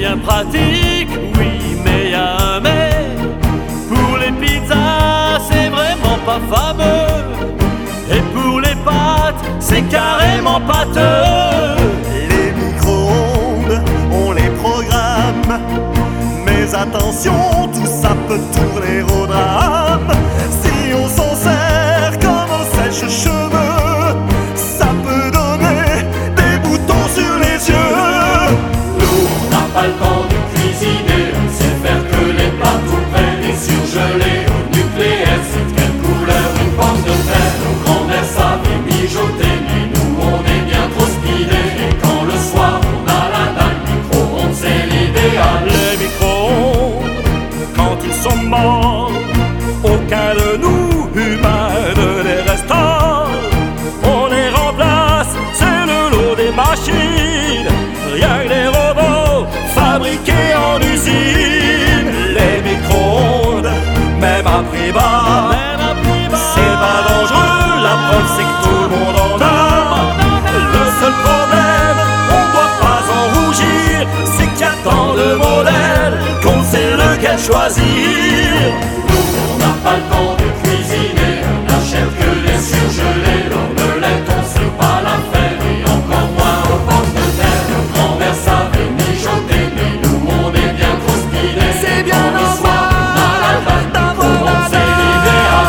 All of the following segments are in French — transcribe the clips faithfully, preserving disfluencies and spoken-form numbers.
bien pratique, oui, mais y a un mais. Pour les pizzas, c'est vraiment pas fameux. Et pour les pâtes, c'est carrément pâteux. Les micro-ondes, on les programme, mais attention, tout ça peut tourner au drame. Si on s'en sert comme un sèche-cheveux, ça peut donner des boutons sur les yeux. Nous, on n'a pas le temps de cuisiner, on sait faire que les pâtes tout près, des surgelés au nucléaire. C'est de quelle couleur une pomme de terre? Nos grands-mères savaient mijoter, mais nous on est bien trop speedés. Et quand le soir on a la dalle, micro-ondes c'est l'idéal. Les micro-ondes, quand ils sont morts, aucun de nous, humains, ne les restaure. On les remplace, c'est le lot des machines. Rien que des robots fabriqués en usine. Les micro-ondes, même à prix bas, c'est pas dangereux, la preuve c'est que tout le monde en a. Le seul problème, on doit pas en rougir, c'est qu'il y a tant de modèles qu'on sait lequel choisir. On n'a pas le temps de cuisiner, on n'achète que les surgelés. L'omelette on sait pas la faire, et encore moins aux pommes de terre. Nos grands-mères savaient mijoter, mais nous on est bien trop speedés. C'est bien Quand le soir on a la dalle, micro-ondes c'est l'idéal.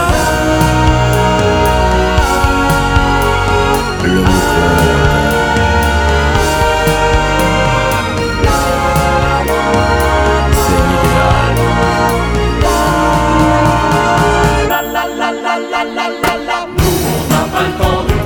Le micro-ondes, c'est l'idéal. La la la la la la la la. Nous on n'a pas le temps de